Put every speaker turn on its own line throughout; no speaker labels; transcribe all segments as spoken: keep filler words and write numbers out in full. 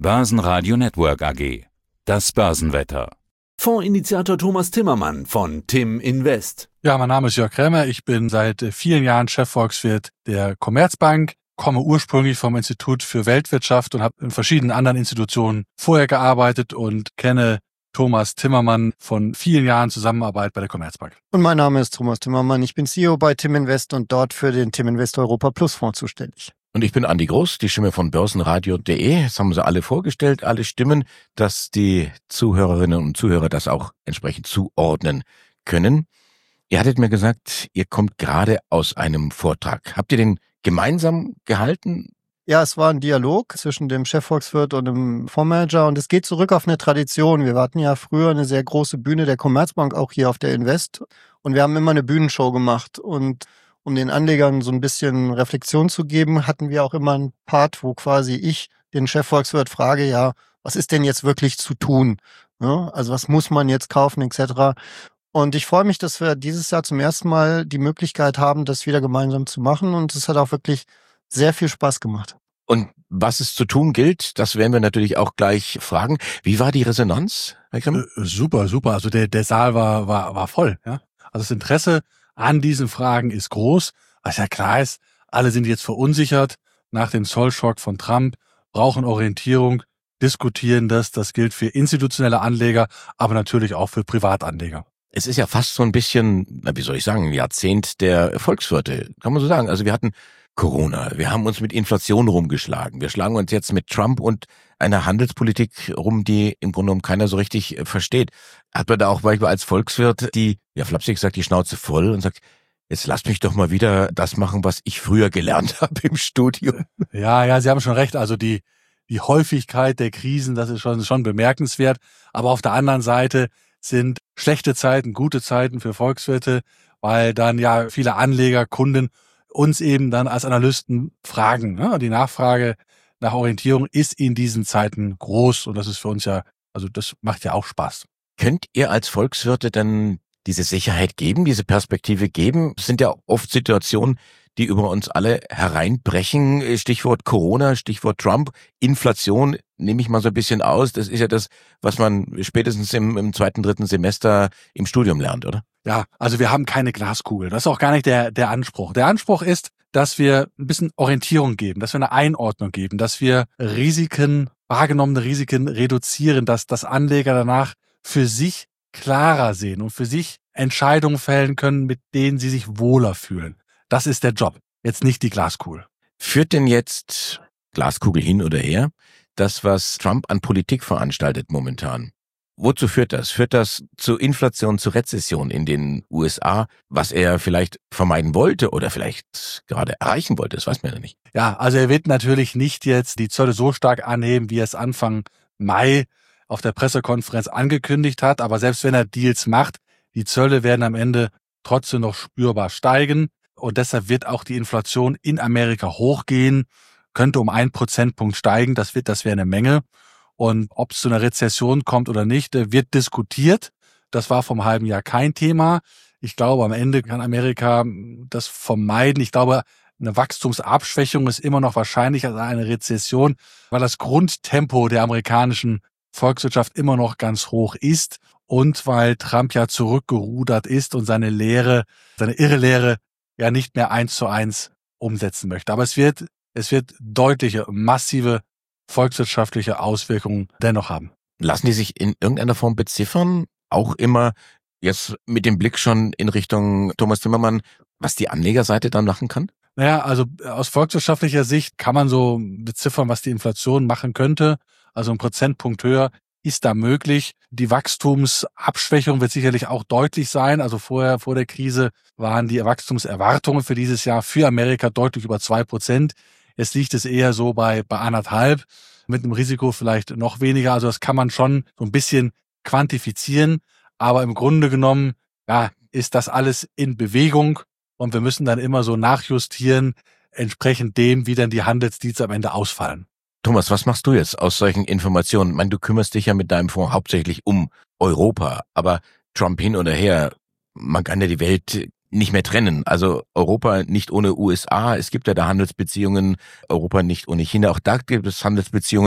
Börsenradio Network A G. Das Börsenwetter.
Fondsinitiator Thomas Timmermann von Tim Invest.
Ja, mein Name ist Jörg Krämer. Ich bin seit vielen Jahren Chefvolkswirt der Commerzbank, komme ursprünglich vom Institut für Weltwirtschaft und habe in verschiedenen anderen Institutionen vorher gearbeitet und kenne Thomas Timmermann von vielen Jahren Zusammenarbeit bei der Commerzbank.
Und mein Name ist Thomas Timmermann. Ich bin C E O bei Tim Invest und dort für den Tim Invest Europa Plus Fonds zuständig.
Und ich bin Andi Groß, die Stimme von börsenradio punkt de. Das haben sie alle vorgestellt, alle Stimmen, dass die Zuhörerinnen und Zuhörer das auch entsprechend zuordnen können. Ihr hattet mir gesagt, ihr kommt gerade aus einem Vortrag. Habt ihr den gemeinsam gehalten?
Ja, es war ein Dialog zwischen dem Chefvolkswirt und dem Fondsmanager und es geht zurück auf eine Tradition. Wir hatten ja früher eine sehr große Bühne der Commerzbank, auch hier auf der Invest. Und wir haben immer eine Bühnenshow gemacht und um den Anlegern so ein bisschen Reflexion zu geben, hatten wir auch immer einen Part, wo quasi ich den Chefvolkswirt frage, ja, was ist denn jetzt wirklich zu tun? Ja, also was muss man jetzt kaufen et cetera. Und ich freue mich, dass wir dieses Jahr zum ersten Mal die Möglichkeit haben, das wieder gemeinsam zu machen. Und es hat auch wirklich sehr viel Spaß gemacht.
Und was es zu tun gilt, das werden wir natürlich auch gleich fragen. Wie war die Resonanz, Herr Grimm?
Äh, super, super. Also der, der Saal war, war, war voll. Ja? Also das Interesse an diesen Fragen ist groß. Was ja klar ist, alle sind jetzt verunsichert nach dem Zollschock von Trump, brauchen Orientierung, diskutieren das. Das gilt für institutionelle Anleger, aber natürlich auch für Privatanleger.
Es ist ja fast so ein bisschen, na, wie soll ich sagen, ein Jahrzehnt der Volkswirte, kann man so sagen. Also wir hatten Corona, wir haben uns mit Inflation rumgeschlagen, wir schlagen uns jetzt mit Trump und einer Handelspolitik rum, die im Grunde genommen keiner so richtig versteht. Hat man da auch manchmal als Volkswirt die, ja flapsig gesagt, die Schnauze voll und sagt, jetzt lasst mich doch mal wieder das machen, was ich früher gelernt habe im Studium.
Ja, ja, Sie haben schon recht. Also die, die Häufigkeit der Krisen, das ist schon, schon bemerkenswert. Aber auf der anderen Seite sind schlechte Zeiten, gute Zeiten für Volkswirte, weil dann ja viele Anleger, Kunden uns eben dann als Analysten fragen. Ne? Die Nachfrage nach Orientierung ist in diesen Zeiten groß und das ist für uns ja, also das macht ja auch Spaß.
Könnt ihr als Volkswirte denn diese Sicherheit geben, diese Perspektive geben? Es sind ja oft Situationen, die über uns alle hereinbrechen. Stichwort Corona, Stichwort Trump, Inflation nehme ich mal so ein bisschen aus. Das ist ja das, was man spätestens im, im zweiten, dritten Semester im Studium lernt, oder?
Ja, also wir haben keine Glaskugel. Das ist auch gar nicht der, der Anspruch. Der Anspruch ist, dass wir ein bisschen Orientierung geben, dass wir eine Einordnung geben, dass wir Risiken, wahrgenommene Risiken reduzieren, dass das Anleger danach für sich klarer sehen und für sich Entscheidungen fällen können, mit denen sie sich wohler fühlen. Das ist der Job, jetzt nicht die Glaskugel.
Führt denn jetzt, Glaskugel hin oder her, das, was Trump an Politik veranstaltet momentan? Wozu führt das? Führt das zu Inflation, zu Rezession in den U S A, was er vielleicht vermeiden wollte oder vielleicht gerade erreichen wollte? Das weiß man ja nicht.
Ja, also er wird natürlich nicht jetzt die Zölle so stark anheben, wie er es Anfang Mai auf der Pressekonferenz angekündigt hat. Aber selbst wenn er Deals macht, die Zölle werden am Ende trotzdem noch spürbar steigen. Und deshalb wird auch die Inflation in Amerika hochgehen, könnte um einen Prozentpunkt steigen. Das wird, das wäre eine Menge. Und ob es zu einer Rezession kommt oder nicht, wird diskutiert. Das war vom halben Jahr kein Thema. Ich glaube, am Ende kann Amerika das vermeiden. Ich glaube, eine Wachstumsabschwächung ist immer noch wahrscheinlicher als eine Rezession, weil das Grundtempo der amerikanischen Volkswirtschaft immer noch ganz hoch ist und weil Trump ja zurückgerudert ist und seine Lehre, seine irre Lehre ja nicht mehr eins zu eins umsetzen möchte. Aber es wird, es wird deutliche, massive volkswirtschaftliche Auswirkungen dennoch haben.
Lassen die sich in irgendeiner Form beziffern? Auch immer jetzt mit dem Blick schon in Richtung Thomas Timmermann, was die Anlegerseite dann machen kann?
Naja, also aus volkswirtschaftlicher Sicht kann man so beziffern, was die Inflation machen könnte. Also ein Prozentpunkt höher ist da möglich. Die Wachstumsabschwächung wird sicherlich auch deutlich sein. Also vorher, vor der Krise waren die Wachstumserwartungen für dieses Jahr für Amerika deutlich über zwei Prozent. Jetzt liegt es eher so bei, bei anderthalb, mit einem Risiko vielleicht noch weniger. Also das kann man schon so ein bisschen quantifizieren. Aber im Grunde genommen, ja, ist das alles in Bewegung. Und wir müssen dann immer so nachjustieren, entsprechend dem, wie dann die Handelsdeals am Ende ausfallen.
Thomas, was machst du jetzt aus solchen Informationen? Ich meine, du kümmerst dich ja mit deinem Fonds hauptsächlich um Europa, aber Trump hin oder her, man kann ja die Welt nicht mehr trennen. Also Europa nicht ohne U S A, es gibt ja da Handelsbeziehungen, Europa nicht ohne China, auch da gibt es Handelsbeziehungen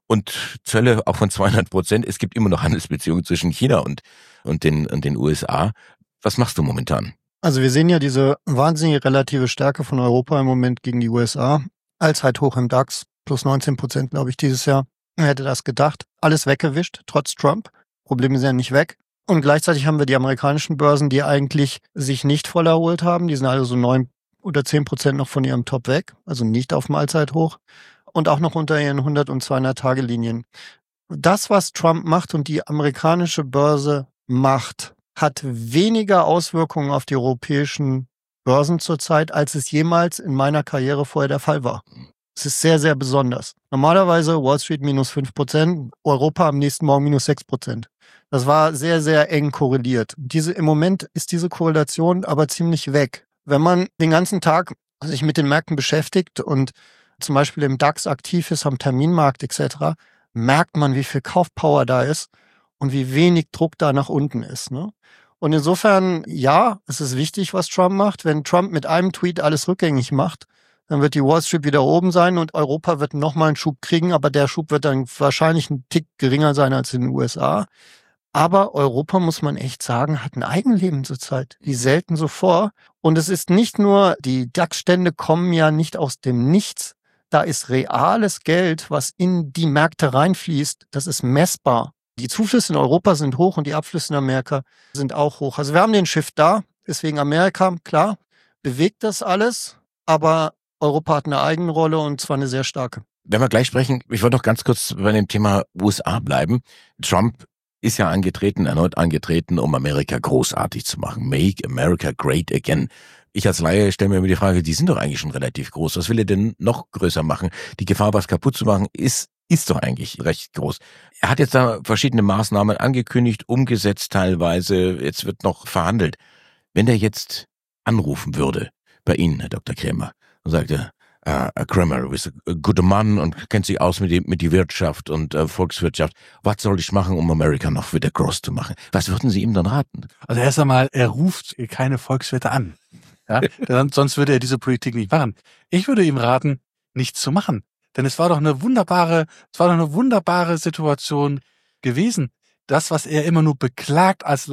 und Zölle auch von zweihundert Prozent. Es gibt immer noch Handelsbeziehungen zwischen China und, und, den, und den U S A. Was machst du momentan?
Also wir sehen ja diese wahnsinnige relative Stärke von Europa im Moment gegen die U S A. Allzeithoch im DAX, plus neunzehn Prozent, glaube ich, dieses Jahr. Wer hätte das gedacht? Alles weggewischt, trotz Trump. Probleme sind ja nicht weg. Und gleichzeitig haben wir die amerikanischen Börsen, die eigentlich sich nicht voll erholt haben. Die sind also so neun oder zehn Prozent noch von ihrem Top weg, also nicht auf dem Allzeithoch. Und auch noch unter ihren hundert- und zweihundert-Tage-Linien. Das, was Trump macht und die amerikanische Börse macht, hat weniger Auswirkungen auf die europäischen Börsen zurzeit, als es jemals in meiner Karriere vorher der Fall war. Es ist sehr, sehr besonders. Normalerweise Wall Street minus fünf Prozent, Europa am nächsten Morgen minus sechs Prozent. Das war sehr, sehr eng korreliert. Diese, im Moment ist diese Korrelation aber ziemlich weg. Wenn man den ganzen Tag sich mit den Märkten beschäftigt und zum Beispiel im DAX aktiv ist, am Terminmarkt et cetera, merkt man, wie viel Kaufpower da ist und wie wenig Druck da nach unten ist. Ne? Und insofern, ja, es ist wichtig, was Trump macht. Wenn Trump mit einem Tweet alles rückgängig macht, dann wird die Wall Street wieder oben sein und Europa wird nochmal einen Schub kriegen, aber der Schub wird dann wahrscheinlich ein Tick geringer sein als in den U S A. Aber Europa, muss man echt sagen, hat ein Eigenleben zurzeit, wie selten so vor. Und es ist nicht nur, die DAX-Stände kommen ja nicht aus dem Nichts. Da ist reales Geld, was in die Märkte reinfließt. Das ist messbar. Die Zuflüsse in Europa sind hoch und die Abflüsse in Amerika sind auch hoch. Also wir haben den Shift da. Deswegen Amerika, klar, bewegt das alles. Aber Europa hat eine Eigenrolle und zwar eine sehr starke.
Wenn wir gleich sprechen, ich wollte noch ganz kurz bei dem Thema U S A bleiben. Trump ist ja angetreten, erneut angetreten, um Amerika großartig zu machen. Make America great again. Ich als Laie stelle mir immer die Frage, die sind doch eigentlich schon relativ groß. Was will er denn noch größer machen? Die Gefahr, was kaputt zu machen, ist, ist doch eigentlich recht groß. Er hat jetzt da verschiedene Maßnahmen angekündigt, umgesetzt teilweise. Jetzt wird noch verhandelt. Wenn er jetzt anrufen würde bei Ihnen, Herr Doktor Krämer, und sagte, Uh, Krämer ist ein guter Mann und kennt sich aus mit die, mit die Wirtschaft und uh, Volkswirtschaft. Was soll ich machen, um Amerika noch wieder groß zu machen? Was würden Sie ihm dann raten?
Also erst einmal, er ruft keine Volkswirte an. Ja, dann, sonst würde er diese Politik nicht machen. Ich würde ihm raten, nichts zu machen. Denn es war doch eine wunderbare, es war doch eine wunderbare Situation gewesen. Das, was er immer nur beklagt als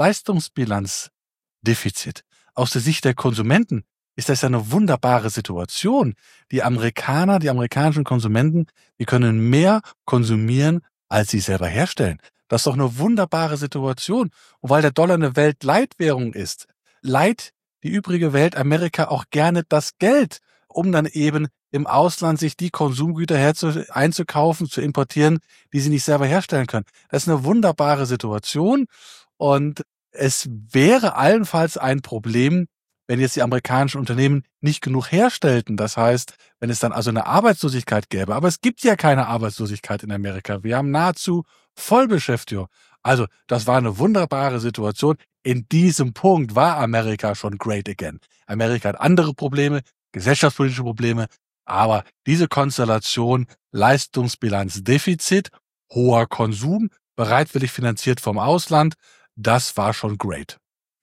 Leistungsbilanzdefizit aus der Sicht der Konsumenten, ist das ja eine wunderbare Situation. Die Amerikaner, die amerikanischen Konsumenten, die können mehr konsumieren, als sie selber herstellen. Das ist doch eine wunderbare Situation. Und weil der Dollar eine Weltleitwährung ist, leiht die übrige Welt Amerika auch gerne das Geld, um dann eben im Ausland sich die Konsumgüter herzu, einzukaufen, zu importieren, die sie nicht selber herstellen können. Das ist eine wunderbare Situation. Und es wäre allenfalls ein Problem, wenn jetzt die amerikanischen Unternehmen nicht genug herstellten. Das heißt, wenn es dann also eine Arbeitslosigkeit gäbe. Aber es gibt ja keine Arbeitslosigkeit in Amerika. Wir haben nahezu Vollbeschäftigung. Also das war eine wunderbare Situation. In diesem Punkt war Amerika schon great again. Amerika hat andere Probleme, gesellschaftspolitische Probleme. Aber diese Konstellation Leistungsbilanzdefizit, hoher Konsum, bereitwillig finanziert vom Ausland, das war schon great.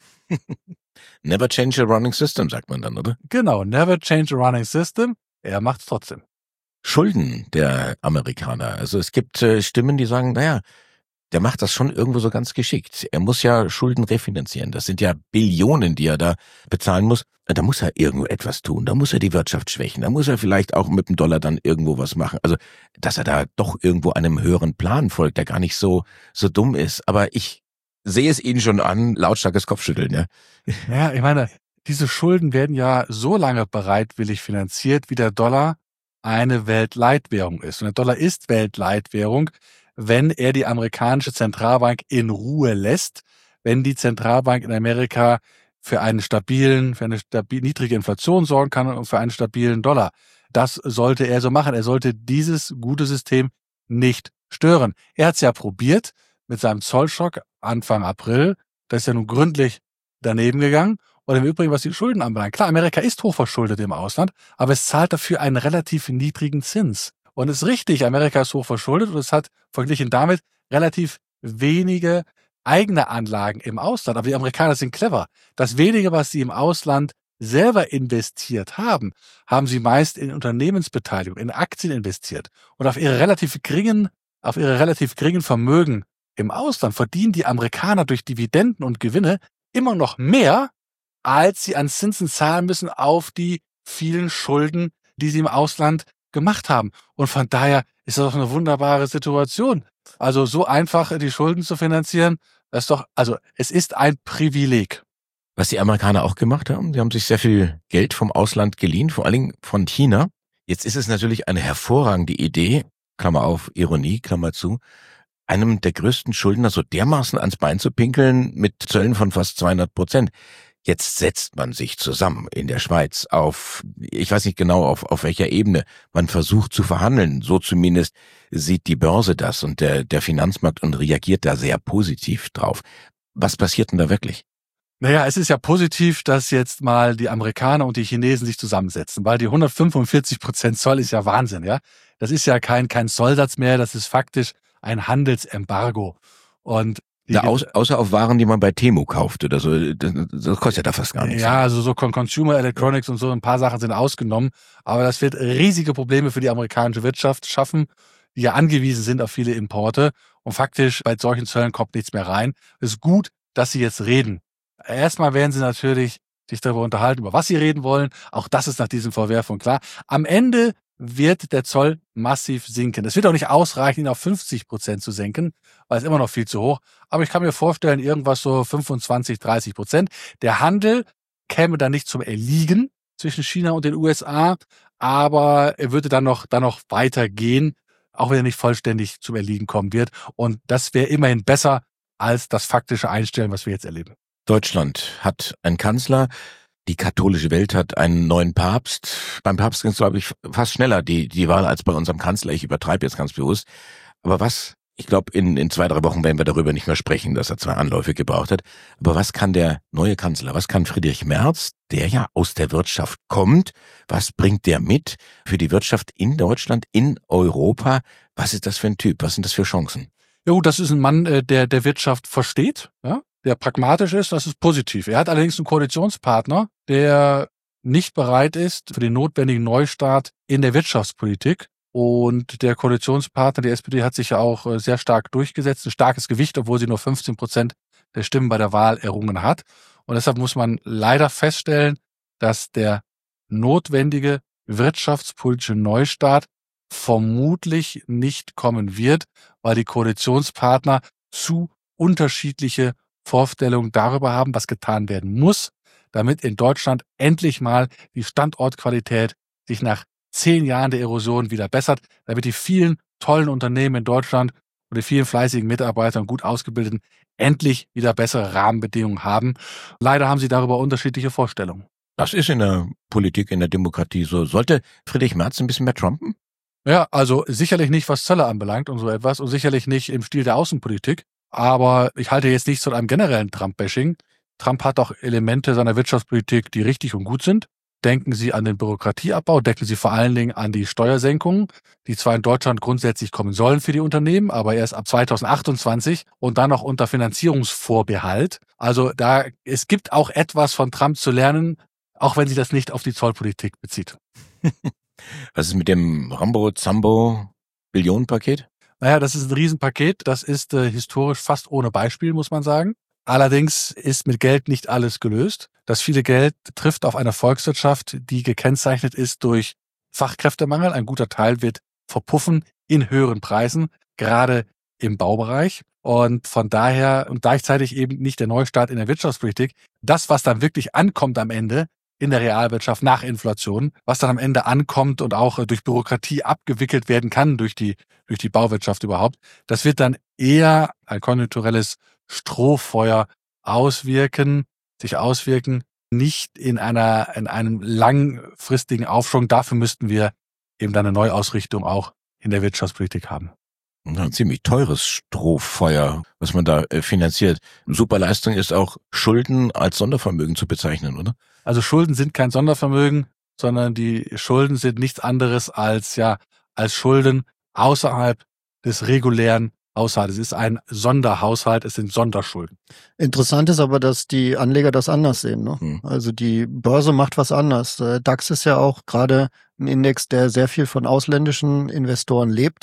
Never change a running system, sagt man dann, oder?
Genau, never change a running system. Er macht's trotzdem.
Schulden der Amerikaner. Also es gibt äh, Stimmen, die sagen, naja, der macht das schon irgendwo so ganz geschickt. Er muss ja Schulden refinanzieren. Das sind ja Billionen, die er da bezahlen muss. Da muss er irgendwo etwas tun. Da muss er die Wirtschaft schwächen. Da muss er vielleicht auch mit dem Dollar dann irgendwo was machen. Also, dass er da doch irgendwo einem höheren Plan folgt, der gar nicht so so dumm ist. Aber ich sehe es Ihnen schon an, lautstarkes Kopfschütteln, ja.
Ja, ich meine, diese Schulden werden ja so lange bereitwillig finanziert, wie der Dollar eine Weltleitwährung ist. Und der Dollar ist Weltleitwährung, wenn er die amerikanische Zentralbank in Ruhe lässt, wenn die Zentralbank in Amerika für einen stabilen, für eine stabil, niedrige Inflation sorgen kann und für einen stabilen Dollar. Das sollte er so machen. Er sollte dieses gute System nicht stören. Er hat es ja probiert mit seinem Zollschock Anfang April. Das ist ja nun gründlich daneben gegangen. Und im Übrigen, was die Schulden anbelangt. Klar, Amerika ist hochverschuldet im Ausland, aber es zahlt dafür einen relativ niedrigen Zins. Und es ist richtig, Amerika ist hochverschuldet und es hat verglichen damit relativ wenige eigene Anlagen im Ausland. Aber die Amerikaner sind clever. Das wenige, was sie im Ausland selber investiert haben, haben sie meist in Unternehmensbeteiligung, in Aktien investiert. Und auf ihre relativ geringen auf ihre relativ geringen Vermögen im Ausland verdienen die Amerikaner durch Dividenden und Gewinne immer noch mehr, als sie an Zinsen zahlen müssen auf die vielen Schulden, die sie im Ausland gemacht haben. Und von daher ist das doch eine wunderbare Situation. Also so einfach die Schulden zu finanzieren, das ist doch, also es ist ein Privileg.
Was die Amerikaner auch gemacht haben, sie haben sich sehr viel Geld vom Ausland geliehen, vor allen Dingen von China. Jetzt ist es natürlich eine hervorragende Idee, Klammer auf, Ironie, Klammer zu, einem der größten Schuldner so dermaßen ans Bein zu pinkeln mit Zöllen von fast zweihundert Prozent. Jetzt setzt man sich zusammen in der Schweiz auf, ich weiß nicht genau auf, auf welcher Ebene, man versucht zu verhandeln. So zumindest sieht die Börse das und der, der Finanzmarkt und reagiert da sehr positiv drauf. Was passiert denn da wirklich?
Naja, es ist ja positiv, dass jetzt mal die Amerikaner und die Chinesen sich zusammensetzen, weil die hundertfünfundvierzig Prozent Zoll ist ja Wahnsinn, ja. Das ist ja kein, kein Zollsatz mehr, das ist faktisch ein Handelsembargo. Und
Ja, aus, außer auf Waren, die man bei Temu kauft oder so. Das, das kostet ja da fast gar nichts.
Ja, also so Consumer Electronics und so, ein paar Sachen sind ausgenommen. Aber das wird riesige Probleme für die amerikanische Wirtschaft schaffen, die ja angewiesen sind auf viele Importe. Und faktisch bei solchen Zöllen kommt nichts mehr rein. Es ist gut, dass sie jetzt reden. Erstmal werden sie natürlich sich darüber unterhalten, über was sie reden wollen. Auch das ist nach diesen Verwerfungen klar. Am Ende wird der Zoll massiv sinken. Es wird auch nicht ausreichen, ihn auf fünfzig Prozent zu senken, weil es immer noch viel zu hoch. Aber ich kann mir vorstellen, irgendwas so fünfundzwanzig, dreißig Prozent. Der Handel käme dann nicht zum Erliegen zwischen China und den U S A, aber er würde dann noch, dann noch weitergehen, auch wenn er nicht vollständig zum Erliegen kommen wird. Und das wäre immerhin besser als das faktische Einstellen, was wir jetzt erleben.
Deutschland hat einen Kanzler. Die katholische Welt hat einen neuen Papst. Beim Papst ging es, glaube ich, fast schneller, die, die Wahl, als bei unserem Kanzler. Ich übertreibe jetzt ganz bewusst. Aber was, ich glaube, in, in zwei, drei Wochen werden wir darüber nicht mehr sprechen, dass er zwei Anläufe gebraucht hat. Aber was kann der neue Kanzler, was kann Friedrich Merz, der ja aus der Wirtschaft kommt, was bringt der mit für die Wirtschaft in Deutschland, in Europa? Was ist das für ein Typ? Was sind das für Chancen?
Ja gut, das ist ein Mann, der der Wirtschaft versteht, ja, der pragmatisch ist, das ist positiv. Er hat allerdings einen Koalitionspartner, der nicht bereit ist für den notwendigen Neustart in der Wirtschaftspolitik. Und der Koalitionspartner, die S P D, hat sich ja auch sehr stark durchgesetzt, ein starkes Gewicht, obwohl sie nur fünfzehn Prozent der Stimmen bei der Wahl errungen hat. Und deshalb muss man leider feststellen, dass der notwendige wirtschaftspolitische Neustart vermutlich nicht kommen wird, weil die Koalitionspartner zu unterschiedliche Vorstellungen darüber haben, was getan werden muss, damit in Deutschland endlich mal die Standortqualität sich nach zehn Jahren der Erosion wieder bessert, damit die vielen tollen Unternehmen in Deutschland und die vielen fleißigen Mitarbeiter und gut ausgebildeten endlich wieder bessere Rahmenbedingungen haben. Leider haben sie darüber unterschiedliche Vorstellungen.
Das ist in der Politik, in der Demokratie so. Sollte Friedrich Merz ein bisschen mehr trumpen?
Ja, also sicherlich nicht, was Zölle anbelangt und so etwas und sicherlich nicht im Stil der Außenpolitik. Aber ich halte jetzt nicht zu einem generellen Trump-Bashing. Trump hat auch Elemente seiner Wirtschaftspolitik, die richtig und gut sind. Denken Sie an den Bürokratieabbau, denken Sie vor allen Dingen an die Steuersenkungen, die zwar in Deutschland grundsätzlich kommen sollen für die Unternehmen, aber erst ab zweitausendachtundzwanzig und dann noch unter Finanzierungsvorbehalt. Also da, es gibt auch etwas von Trump zu lernen, auch wenn sich das nicht auf die Zollpolitik bezieht.
Was ist mit dem Rambo-Zambo-Billionenpaket?
Naja, das ist ein Riesenpaket. Das ist äh, historisch fast ohne Beispiel, muss man sagen. Allerdings ist mit Geld nicht alles gelöst. Das viele Geld trifft auf eine Volkswirtschaft, die gekennzeichnet ist durch Fachkräftemangel. Ein guter Teil wird verpuffen in höheren Preisen, gerade im Baubereich. Und von daher und gleichzeitig eben nicht der Neustart in der Wirtschaftspolitik. Das, was dann wirklich ankommt am Ende in der Realwirtschaft nach Inflation, was dann am Ende ankommt und auch durch Bürokratie abgewickelt werden kann, durch die, durch die Bauwirtschaft überhaupt, das wird dann eher ein konjunkturelles Strohfeuer auswirken, sich auswirken, nicht in einer, in einem langfristigen Aufschwung. Dafür müssten wir eben dann eine Neuausrichtung auch in der Wirtschaftspolitik haben.
Ein ziemlich teures Strohfeuer, was man da finanziert. Superleistung ist auch Schulden als Sondervermögen zu bezeichnen, oder?
Also Schulden sind kein Sondervermögen, sondern die Schulden sind nichts anderes als, ja, als Schulden außerhalb des regulären Haushalts. Es ist ein Sonderhaushalt, es sind Sonderschulden.
Interessant ist aber, dass die Anleger das anders sehen. Ne? Hm. Also die Börse macht was anders. Der DAX ist ja auch gerade ein Index, der sehr viel von ausländischen Investoren lebt.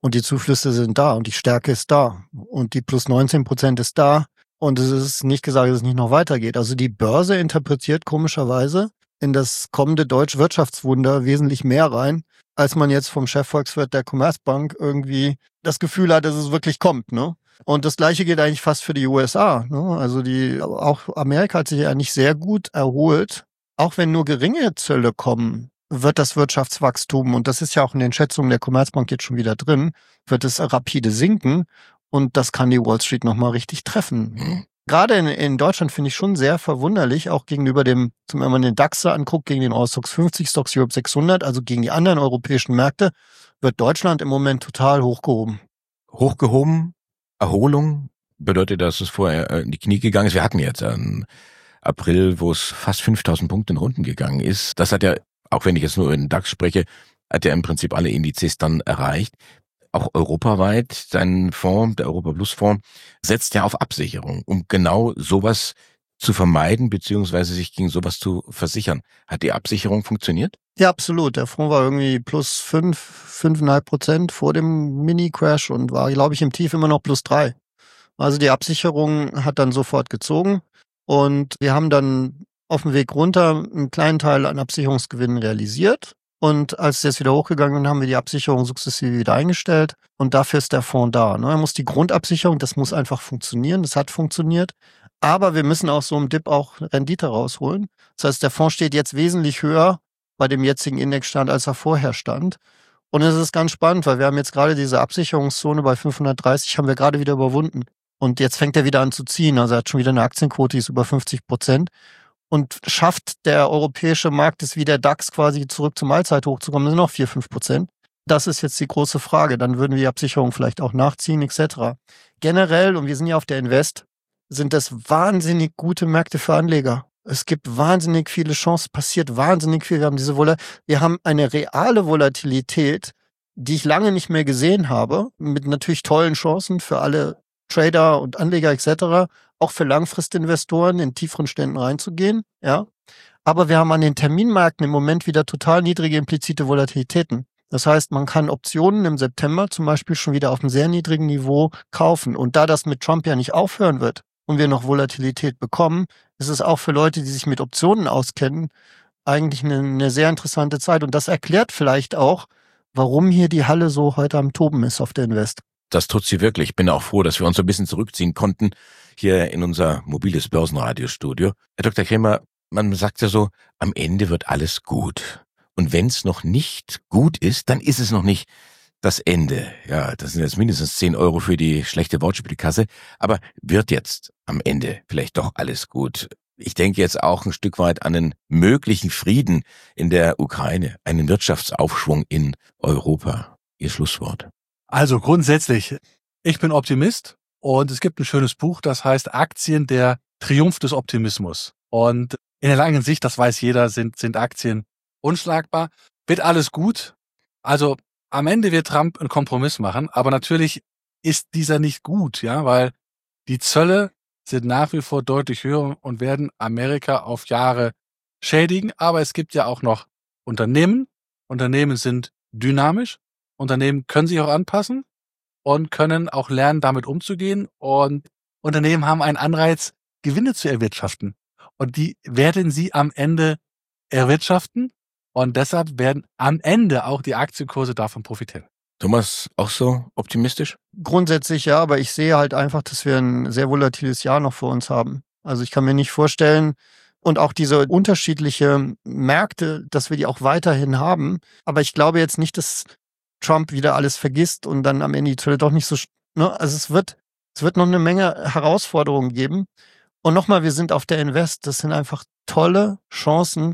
Und die Zuflüsse sind da und die Stärke ist da. Und die plus neunzehn Prozent ist da. Und es ist nicht gesagt, dass es nicht noch weitergeht. Also die Börse interpretiert komischerweise in das kommende deutsche Wirtschaftswunder wesentlich mehr rein, als man jetzt vom Chefvolkswirt der Commerzbank irgendwie das Gefühl hat, dass es wirklich kommt, ne? Und das Gleiche gilt eigentlich fast für die U S A, ne? Also die, auch Amerika hat sich ja nicht sehr gut erholt. Auch wenn nur geringe Zölle kommen, wird das Wirtschaftswachstum, und das ist ja auch in den Schätzungen der Commerzbank jetzt schon wieder drin, wird es rapide sinken. Und das kann die Wall Street nochmal richtig treffen. Mhm. Gerade in, in Deutschland finde ich schon sehr verwunderlich, auch gegenüber dem, wenn man den DAX anguckt, gegen den Eurostoxx fünfzig, Stocks Europe sechshundert, also gegen die anderen europäischen Märkte, wird Deutschland im Moment total hochgehoben.
Hochgehoben, Erholung, bedeutet, dass es vorher in die Knie gegangen ist. Wir hatten jetzt einen April, wo es fast fünftausend Punkte in Runden gegangen ist. Das hat ja, auch wenn ich jetzt nur über den DAX spreche, hat ja im Prinzip alle Indizes dann erreicht. Auch europaweit, sein Fonds, der Europa Plus Fonds, setzt ja auf Absicherung, um genau sowas zu vermeiden, beziehungsweise sich gegen sowas zu versichern. Hat die Absicherung funktioniert?
Ja, absolut. Der Fonds war irgendwie plus fünf, fünfeinhalb Prozent vor dem Mini-Crash und war, glaube ich, im Tief immer noch plus drei. Also die Absicherung hat dann sofort gezogen und wir haben dann auf dem Weg runter einen kleinen Teil an Absicherungsgewinnen realisiert. Und als es jetzt wieder hochgegangen ist, haben wir die Absicherung sukzessive wieder eingestellt. Und dafür ist der Fonds da. Ne? Er muss die Grundabsicherung, das muss einfach funktionieren. Das hat funktioniert. Aber wir müssen aus so einem Dip auch Rendite rausholen. Das heißt, der Fonds steht jetzt wesentlich höher bei dem jetzigen Indexstand, als er vorher stand. Und es ist ganz spannend, weil wir haben jetzt gerade diese Absicherungszone bei fünfhundertdreißig, haben wir gerade wieder überwunden. Und jetzt fängt er wieder an zu ziehen. Also er hat schon wieder eine Aktienquote, die ist über fünfzig Prozent. Und schafft der europäische Markt es wie der DAX quasi zurück zum Allzeithoch zu kommen, das sind noch vier, fünf Prozent. Das ist jetzt die große Frage. Dann würden wir die Absicherung vielleicht auch nachziehen, et cetera. Generell, und wir sind ja auf der Invest, sind das wahnsinnig gute Märkte für Anleger. Es gibt wahnsinnig viele Chancen, passiert wahnsinnig viel. Wir haben diese Vol- wir haben eine reale Volatilität, die ich lange nicht mehr gesehen habe, mit natürlich tollen Chancen für alle Trader und Anleger et cetera, auch für Langfristinvestoren in tieferen Ständen reinzugehen, ja. Aber wir haben an den Terminmärkten im Moment wieder total niedrige implizite Volatilitäten. Das heißt, man kann Optionen im September zum Beispiel schon wieder auf einem sehr niedrigen Niveau kaufen. Und da das mit Trump ja nicht aufhören wird und wir noch Volatilität bekommen, ist es auch für Leute, die sich mit Optionen auskennen, eigentlich eine, eine sehr interessante Zeit. Und das erklärt vielleicht auch, warum hier die Halle so heute am Toben ist auf der Invest.
Das tut sie wirklich. Ich bin auch froh, dass wir uns so ein bisschen zurückziehen konnten hier in unser mobiles Börsenradiostudio. Herr Doktor Krämer, man sagt ja so, am Ende wird alles gut. Und wenn es noch nicht gut ist, dann ist es noch nicht das Ende. Ja, das sind jetzt mindestens zehn Euro für die schlechte Wortspielkasse. Aber wird jetzt am Ende vielleicht doch alles gut? Ich denke jetzt auch ein Stück weit an einen möglichen Frieden in der Ukraine, einen Wirtschaftsaufschwung in Europa. Ihr Schlusswort.
Also grundsätzlich, ich bin Optimist und es gibt ein schönes Buch, das heißt Aktien, der Triumph des Optimismus. Und in der langen Sicht, das weiß jeder, sind, sind Aktien unschlagbar. Wird alles gut. Also am Ende wird Trump einen Kompromiss machen, aber natürlich ist dieser nicht gut, ja, weil die Zölle sind nach wie vor deutlich höher und werden Amerika auf Jahre schädigen. Aber es gibt ja auch noch Unternehmen. Unternehmen sind dynamisch. Unternehmen können sich auch anpassen und können auch lernen, damit umzugehen. Und Unternehmen haben einen Anreiz, Gewinne zu erwirtschaften. Und die werden sie am Ende erwirtschaften. Und deshalb werden am Ende auch die Aktienkurse davon profitieren.
Thomas, auch so optimistisch?
Grundsätzlich ja, aber ich sehe halt einfach, dass wir ein sehr volatiles Jahr noch vor uns haben. Also ich kann mir nicht vorstellen, und auch diese unterschiedliche Märkte, dass wir die auch weiterhin haben. Aber ich glaube jetzt nicht, dass Trump wieder alles vergisst und dann am Ende die Zölle doch nicht so, ne? Also es wird, es wird noch eine Menge Herausforderungen geben. Und nochmal, wir sind auf der Invest. Das sind einfach tolle Chancen,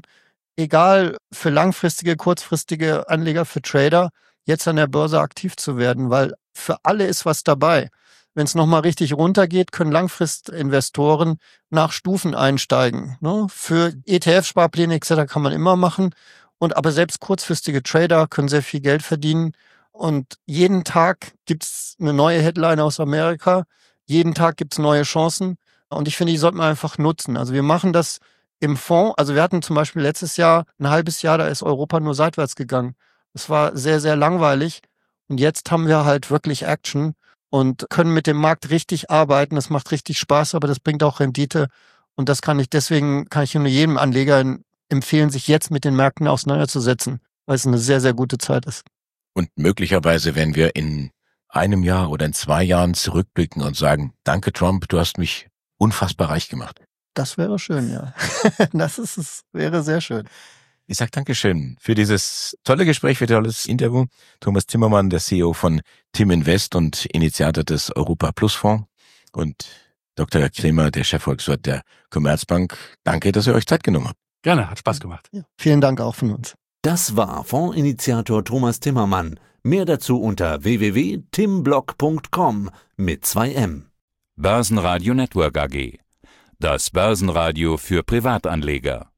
egal für langfristige, kurzfristige Anleger, für Trader, jetzt an der Börse aktiv zu werden, weil für alle ist was dabei. Wenn es nochmal richtig runtergeht, können Langfristinvestoren nach Stufen einsteigen. Ne? Für E T F-Sparpläne et cetera kann man immer machen. Und aber selbst kurzfristige Trader können sehr viel Geld verdienen. Und jeden Tag gibt's eine neue Headline aus Amerika. Jeden Tag gibt's neue Chancen. Und ich finde, die sollten wir einfach nutzen. Also wir machen das im Fonds. Also wir hatten zum Beispiel letztes Jahr ein halbes Jahr, da ist Europa nur seitwärts gegangen. Das war sehr, sehr langweilig. Und jetzt haben wir halt wirklich Action und können mit dem Markt richtig arbeiten. Das macht richtig Spaß, aber das bringt auch Rendite. Und das kann ich, deswegen kann ich nur jedem Anleger empfehlen, sich jetzt mit den Märkten auseinanderzusetzen, weil es eine sehr, sehr gute Zeit ist.
Und möglicherweise, wenn wir in einem Jahr oder in zwei Jahren zurückblicken und sagen, danke Trump, du hast mich unfassbar reich gemacht.
Das wäre schön, ja. Das ist es, wäre sehr schön.
Ich sage Dankeschön für dieses tolle Gespräch, für tolles Interview. Thomas Timmermann, der C E O von Tim Invest und Initiator des Europa Plus Fonds, und Doktor Kremer, der Chefvolkswirt der Commerzbank. Danke, dass ihr euch Zeit genommen habt.
Gerne, hat Spaß gemacht.
Ja, vielen Dank auch von uns.
Das war Fondsinitiator Thomas Timmermann. Mehr dazu unter w w w punkt timblock punkt com mit zwei M.
Börsenradio Network A G. Das Börsenradio für Privatanleger.